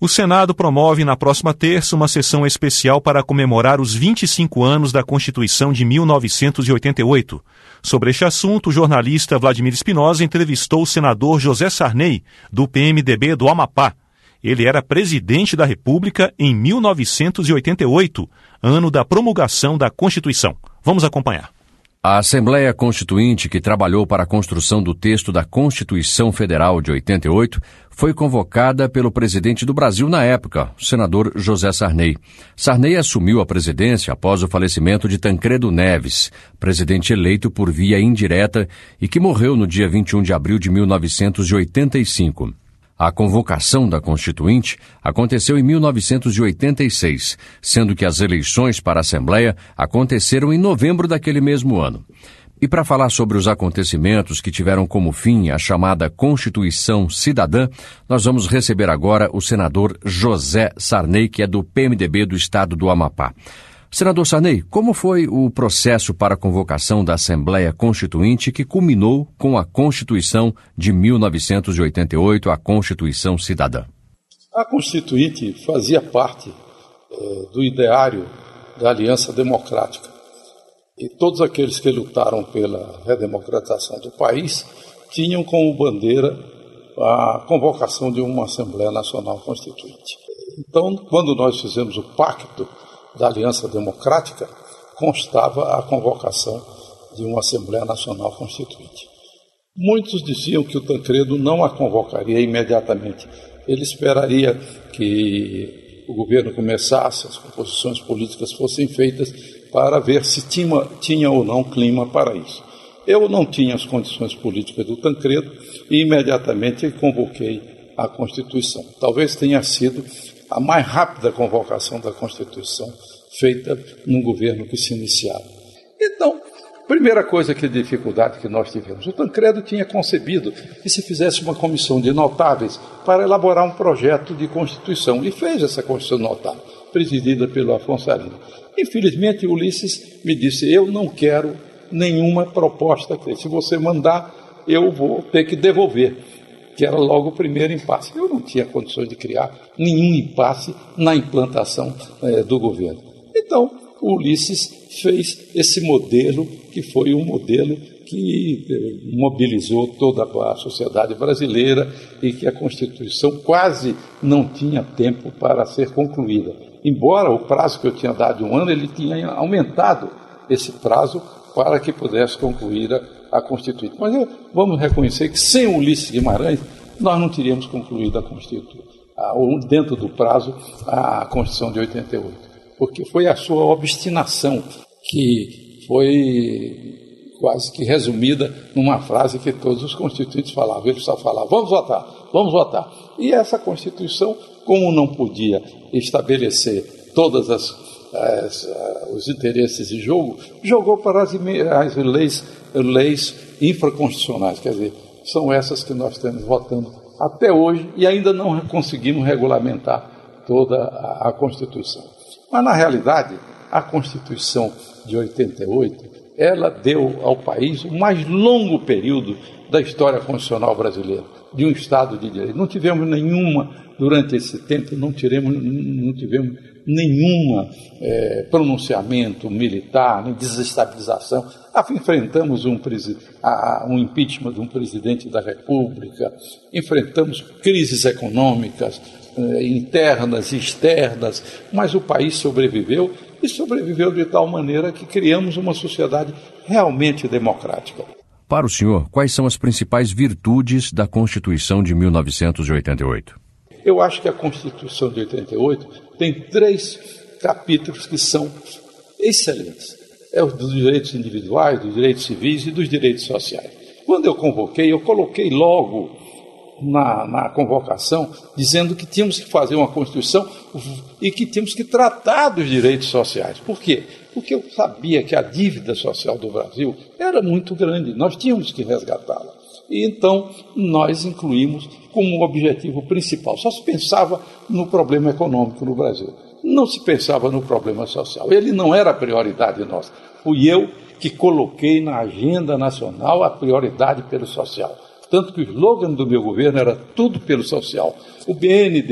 O Senado promove na próxima terça uma sessão especial para comemorar os 25 anos da Constituição de 1988. Sobre este assunto, o jornalista Vladimir Espinosa entrevistou o senador José Sarney, do PMDB do Amapá. Ele era presidente da República em 1988, ano da promulgação da Constituição. Vamos acompanhar. A Assembleia Constituinte, que trabalhou para a construção do texto da Constituição Federal de 88, foi convocada pelo presidente do Brasil na época, o senador José Sarney. Sarney assumiu a presidência após o falecimento de Tancredo Neves, presidente eleito por via indireta e que morreu no dia 21 de abril de 1985. A convocação da Constituinte aconteceu em 1986, sendo que as eleições para a Assembleia aconteceram em novembro daquele mesmo ano. E para falar sobre os acontecimentos que tiveram como fim a chamada Constituição Cidadã, nós vamos receber agora o senador José Sarney, que é do PMDB do estado do Amapá. Senador Sarney, como foi o processo para a convocação da Assembleia Constituinte que culminou com a Constituição de 1988, a Constituição Cidadã? A Constituinte fazia parte do ideário da Aliança Democrática. E todos aqueles que lutaram pela redemocratização do país tinham como bandeira a convocação de uma Assembleia Nacional Constituinte. Então, quando nós fizemos o pacto da Aliança Democrática, constava a convocação de uma Assembleia Nacional Constituinte. Muitos diziam que o Tancredo não a convocaria imediatamente. Ele esperaria que o governo começasse, as composições políticas fossem feitas para ver se tinha ou não clima para isso. Eu não tinha as condições políticas do Tancredo e imediatamente convoquei a Constituição. Talvez tenha sido a mais rápida convocação da Constituição feita num governo que se iniciava. Então, primeira coisa, que dificuldade que nós tivemos. O Tancredo tinha concebido que se fizesse uma comissão de notáveis para elaborar um projeto de Constituição. E fez essa Constituição notável, presidida pelo Afonso Arinos. Infelizmente, Ulisses me disse: eu não quero nenhuma proposta. Se você mandar, eu vou ter que devolver. Que era logo o primeiro impasse. Eu não tinha condições de criar nenhum impasse na implantação do governo. Então, o Ulisses fez esse modelo, que foi um modelo que mobilizou toda a sociedade brasileira e que a Constituição quase não tinha tempo para ser concluída. Embora o prazo que eu tinha dado de um ano, ele tinha aumentado esse prazo para que pudesse concluir a Constituinte. Mas vamos reconhecer que sem o Ulisses Guimarães, nós não teríamos concluído a Constituinte, dentro do prazo, a Constituição de 88. Porque foi a sua obstinação que foi quase que resumida numa frase que todos os constituintes falavam. Eles só falavam: vamos votar, vamos votar. E essa Constituição, como não podia estabelecer todas os interesses em jogo, jogou para as leis infraconstitucionais, quer dizer, são essas que nós estamos votando até hoje e ainda não conseguimos regulamentar toda a Constituição. Mas, na realidade, a Constituição de 88, ela deu ao país o mais longo período da história constitucional brasileira, de um Estado de Direito. Não tivemos nenhuma, durante esse tempo, não tivemos nenhum pronunciamento militar, nem desestabilização. Enfrentamos um impeachment de um presidente da República, enfrentamos crises econômicas internas e externas, mas o país sobreviveu, e sobreviveu de tal maneira que criamos uma sociedade realmente democrática. Para o senhor, quais são as principais virtudes da Constituição de 1988? Eu acho que a Constituição de 88 tem 3 capítulos que são excelentes. É os dos direitos individuais, dos direitos civis e dos direitos sociais. Quando eu convoquei, eu coloquei logo na convocação, dizendo que tínhamos que fazer uma Constituição e que tínhamos que tratar dos direitos sociais. Por quê? Porque eu sabia que a dívida social do Brasil era muito grande, nós tínhamos que resgatá-la. E então nós incluímos como objetivo principal. Só se pensava no problema econômico no Brasil, não se pensava no problema social. Ele não era a prioridade nossa. Fui eu que coloquei na agenda nacional a prioridade pelo social. Tanto que o slogan do meu governo era tudo pelo social. O BNDE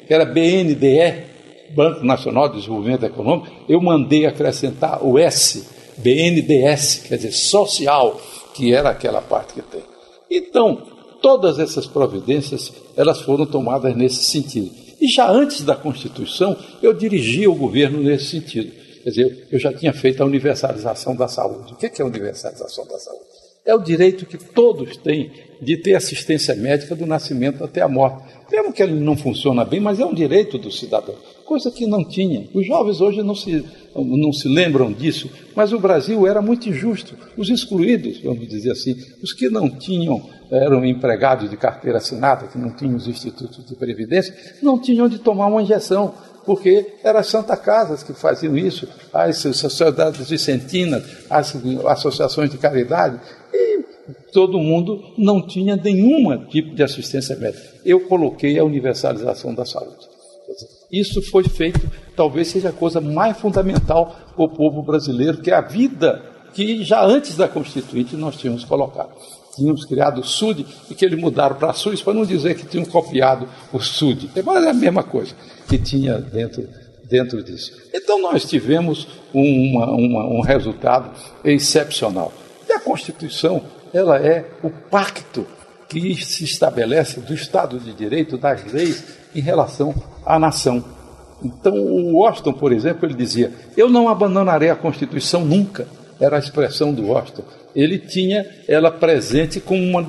que era BNDE, Banco Nacional de Desenvolvimento Econômico, eu mandei acrescentar o S, BNDES, quer dizer, social, que era aquela parte que tem. Então, todas essas providências, elas foram tomadas nesse sentido. E já antes da Constituição, eu dirigia o governo nesse sentido. Quer dizer, eu já tinha feito a universalização da saúde. O que é a universalização da saúde? É o direito que todos têm de ter assistência médica do nascimento até a morte. Mesmo que ele não funcione bem, mas é um direito do cidadão, coisa que não tinha. Os jovens hoje não se lembram disso, mas o Brasil era muito injusto. Os excluídos, vamos dizer assim, os que não tinham, eram empregados de carteira assinada, que não tinham os institutos de previdência, não tinham de tomar uma injeção, porque eram as Santa Casas que faziam isso, as sociedades vicentinas, as associações de caridade, e todo mundo não tinha nenhum tipo de assistência médica. Eu coloquei a universalização da saúde. Isso foi feito, talvez seja a coisa mais fundamental para o povo brasileiro, que é a vida que já antes da Constituinte nós tínhamos colocado. Tínhamos criado o SUD e que eles mudaram para a SUS, para não dizer que tinham copiado o SUD. Mas é a mesma coisa que tinha dentro disso. Então nós tivemos um resultado excepcional. E a Constituição, ela é o pacto que se estabelece do Estado de Direito, das leis, em relação à nação. Então, o Washington, por exemplo, ele dizia: eu não abandonarei a Constituição nunca. Era a expressão do Washington. Ele tinha ela presente como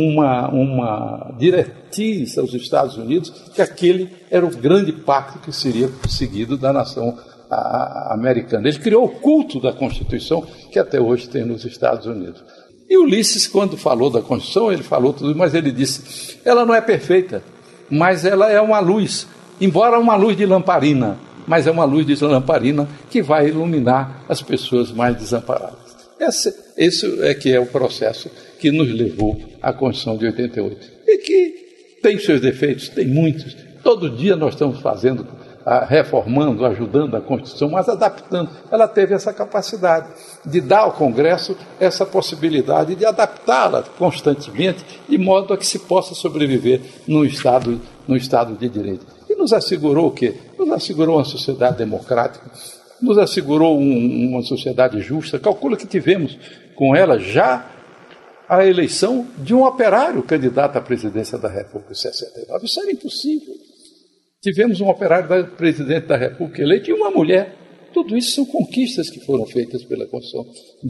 uma diretriz aos Estados Unidos, que aquele era o grande pacto que seria seguido da nação americana. Ele criou o culto da Constituição, que até hoje tem nos Estados Unidos. E Ulisses, quando falou da Constituição, ele falou tudo, mas ele disse: ela não é perfeita, mas ela é uma luz, embora uma luz de lamparina, mas é uma luz de lamparina que vai iluminar as pessoas mais desamparadas. Esse é que é o processo que nos levou à Constituição de 88. E que tem seus defeitos, tem muitos. Todo dia nós estamos fazendo, reformando, ajudando a Constituição, mas adaptando. Ela teve essa capacidade de dar ao Congresso essa possibilidade de adaptá-la constantemente, de modo a que se possa sobreviver no Estado de Direito. E nos assegurou o quê? Nos assegurou uma sociedade democrática, nos assegurou uma sociedade justa. Calcula que tivemos com ela já a eleição de um operário candidato à presidência da República em 69. Isso era impossível. Tivemos um operário presidente da República eleito e uma mulher. Tudo isso são conquistas que foram feitas pela Constituição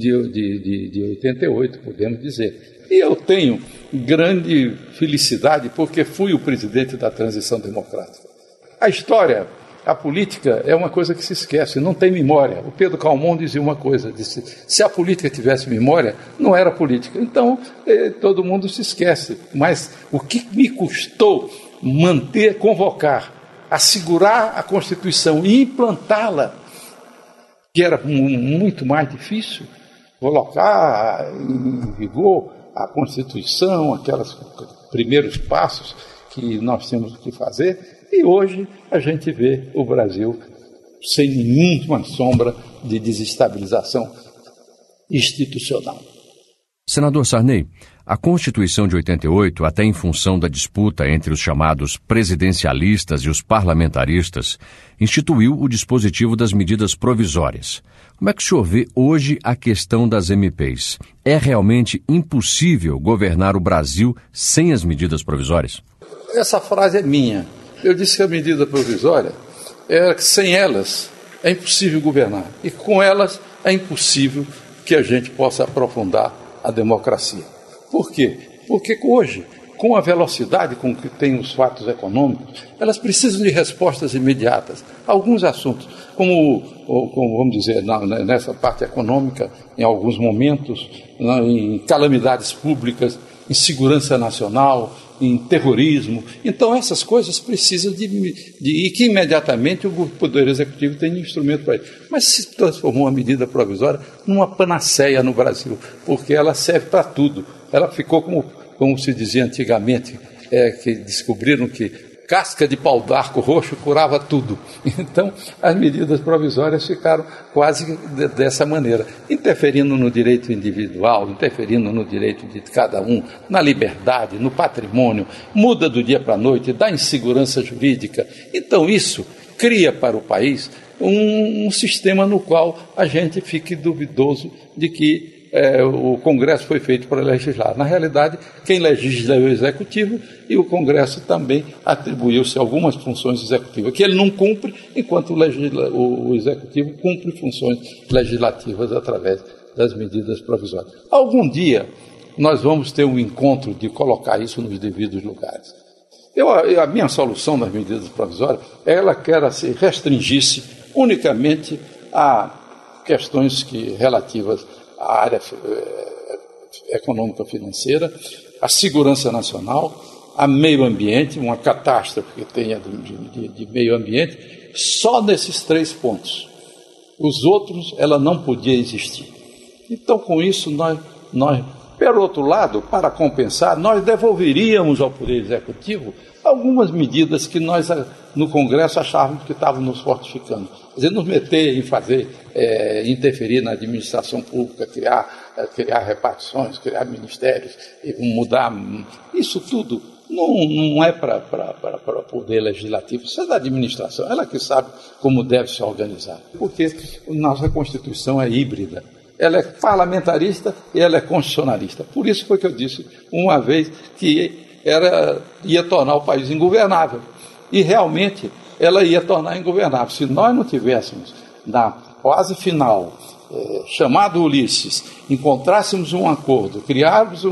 de 88, podemos dizer. E eu tenho grande felicidade porque fui o presidente da transição democrática. A história, a política é uma coisa que se esquece, não tem memória. O Pedro Calmon dizia uma coisa, disse: se a política tivesse memória, não era política. Então, todo mundo se esquece. Mas o que me custou manter, convocar, assegurar a Constituição e implantá-la, que era muito mais difícil, colocar em vigor a Constituição, aqueles primeiros passos que nós temos que fazer, e hoje a gente vê o Brasil sem nenhuma sombra de desestabilização institucional. Senador Sarney, a Constituição de 88, até em função da disputa entre os chamados presidencialistas e os parlamentaristas, instituiu o dispositivo das medidas provisórias. Como é que o senhor vê hoje a questão das MPs? É realmente impossível governar o Brasil sem as medidas provisórias? Essa frase é minha. Eu disse que a medida provisória, sem elas, é impossível governar. E com elas, é impossível que a gente possa aprofundar a democracia. Por quê? Porque hoje, com a velocidade com que tem os fatos econômicos, elas precisam de respostas imediatas. Alguns assuntos, como vamos dizer, nessa parte econômica, em alguns momentos, em calamidades públicas, em segurança nacional, em terrorismo. Então, essas coisas precisam e que imediatamente o Poder Executivo tem instrumento para isso. Mas se transformou a medida provisória numa panaceia no Brasil, porque ela serve para tudo. Ela ficou como se dizia antigamente, que descobriram que casca de pau d'arco roxo curava tudo. Então, as medidas provisórias ficaram quase dessa maneira, interferindo no direito individual, interferindo no direito de cada um, na liberdade, no patrimônio, muda do dia para a noite, dá insegurança jurídica. Então, isso cria para o país um sistema no qual a gente fique duvidoso de que o Congresso foi feito para legislar. Na realidade, quem legisla é o Executivo e o Congresso também atribuiu-se algumas funções executivas, que ele não cumpre, enquanto o Executivo cumpre funções legislativas através das medidas provisórias. Algum dia nós vamos ter um encontro de colocar isso nos devidos lugares. A minha solução das medidas provisórias é ela quer se restringisse unicamente a questões relativas à área econômica-financeira, à segurança nacional, a meio ambiente, uma catástrofe que tenha de meio ambiente, só nesses 3 pontos. Os outros, ela não podia existir. Então, com isso, nós, por outro lado, para compensar, nós devolveríamos ao Poder Executivo algumas medidas que nós, no Congresso, achávamos que estavam nos fortificando. Quer dizer, nos meter em fazer, interferir na administração pública, criar repartições, criar ministérios, mudar. Isso tudo não é para o Poder Legislativo, isso é da administração, ela que sabe como deve se organizar. Porque nossa Constituição é híbrida. Ela é parlamentarista e ela é constitucionalista. Por isso foi que eu disse uma vez que ia tornar o país ingovernável. E realmente ela ia tornar ingovernável. Se nós não tivéssemos, na fase final, chamado Ulisses, encontrássemos um acordo, criarmos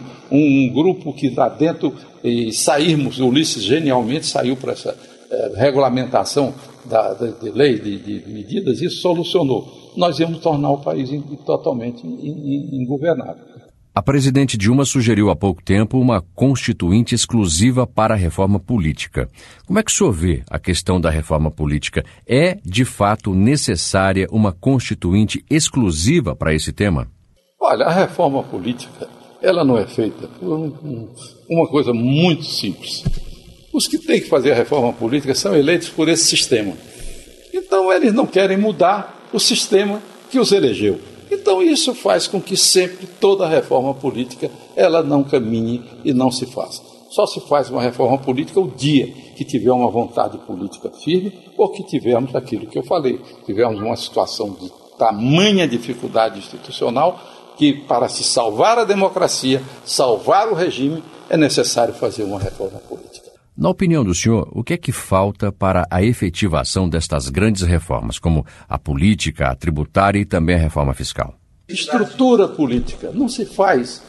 um grupo que lá dentro e sairmos, Ulisses genialmente saiu para essa regulamentação de lei, de medidas, isso solucionou. Nós íamos tornar o país totalmente ingovernável. A presidente Dilma sugeriu há pouco tempo uma constituinte exclusiva para a reforma política. Como é que o senhor vê a questão da reforma política? É, de fato, necessária uma constituinte exclusiva para esse tema? Olha, a reforma política, ela não é feita por uma coisa muito simples. Os que têm que fazer a reforma política são eleitos por esse sistema. Então, eles não querem mudar o sistema que os elegeu. Então isso faz com que sempre toda reforma política ela não caminhe e não se faça. Só se faz uma reforma política o dia que tiver uma vontade política firme ou que tivermos aquilo que eu falei, tivermos uma situação de tamanha dificuldade institucional que para se salvar a democracia, salvar o regime, é necessário fazer uma reforma política. Na opinião do senhor, o que é que falta para a efetivação destas grandes reformas, como a política, a tributária e também a reforma fiscal? Estrutura política. Não se faz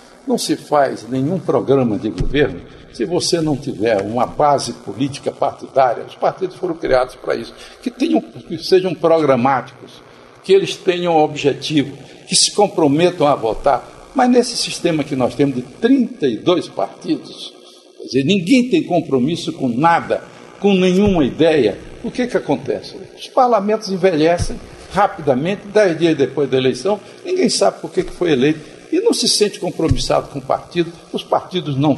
nenhum programa de governo se você não tiver uma base política partidária. Os partidos foram criados para isso. Que sejam programáticos, que eles tenham objetivo, que se comprometam a votar. Mas nesse sistema que nós temos de 32 partidos... Quer dizer, ninguém tem compromisso com nada, com nenhuma ideia. O que acontece? Os parlamentos envelhecem rapidamente, 10 dias depois da eleição, ninguém sabe por que foi eleito e não se sente compromissado com o partido. Os partidos não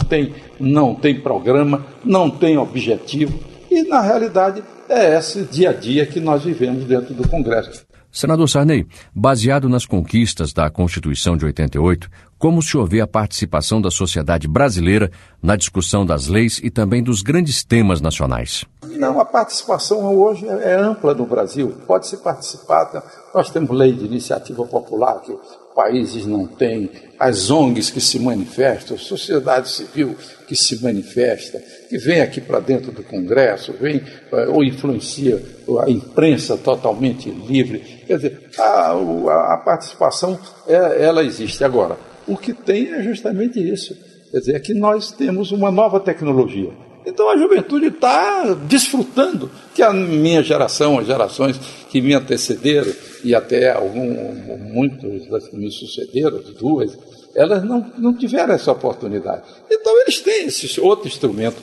têm programa, não têm objetivo e, na realidade, é esse dia a dia que nós vivemos dentro do Congresso. Senador Sarney, baseado nas conquistas da Constituição de 88, como o senhor vê a participação da sociedade brasileira na discussão das leis e também dos grandes temas nacionais? Não, a participação hoje é ampla no Brasil. Pode-se participar. Nós temos lei de iniciativa popular que países não têm, as ONGs que se manifestam, a sociedade civil que se manifesta, que vem aqui para dentro do Congresso, vem ou influencia a imprensa totalmente livre. Quer dizer, a participação, ela existe. Agora, o que tem é justamente isso. Quer dizer, é que nós temos uma nova tecnologia. Então a juventude está desfrutando, que a minha geração, as gerações que me antecederam, e até muitos das que me sucederam, as duas, elas não tiveram essa oportunidade. Então eles têm esse outro instrumento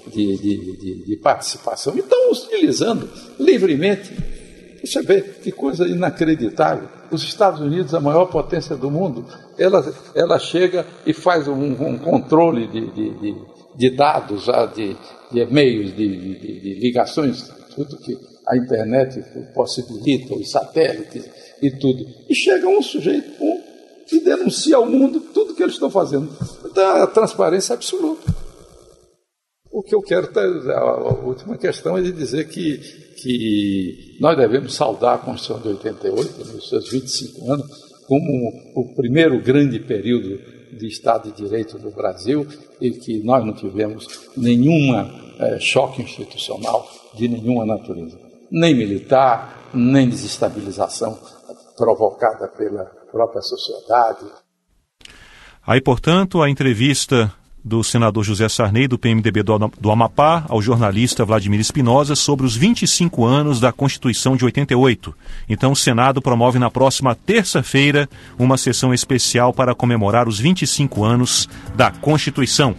de participação e estão utilizando livremente. Você vê que coisa inacreditável. Os Estados Unidos, a maior potência do mundo, ela chega e faz um controle de dados, de e-mails, de ligações, tudo que a internet possibilita, os satélites e tudo. E chega um sujeito e denuncia ao mundo tudo que eles estão fazendo. Então, a transparência absoluta. O que eu quero, a última questão é de dizer que nós devemos saudar a Constituição de 88, nos seus 25 anos, como o primeiro grande período de Estado de Direito do Brasil, e que nós não tivemos nenhuma choque institucional de nenhuma natureza, nem militar, nem desestabilização provocada pela própria sociedade. Aí, portanto, a entrevista do senador José Sarney, do PMDB do Amapá, ao jornalista Vladimir Espinosa sobre os 25 anos da Constituição de 88. Então, o Senado promove na próxima terça-feira uma sessão especial para comemorar os 25 anos da Constituição.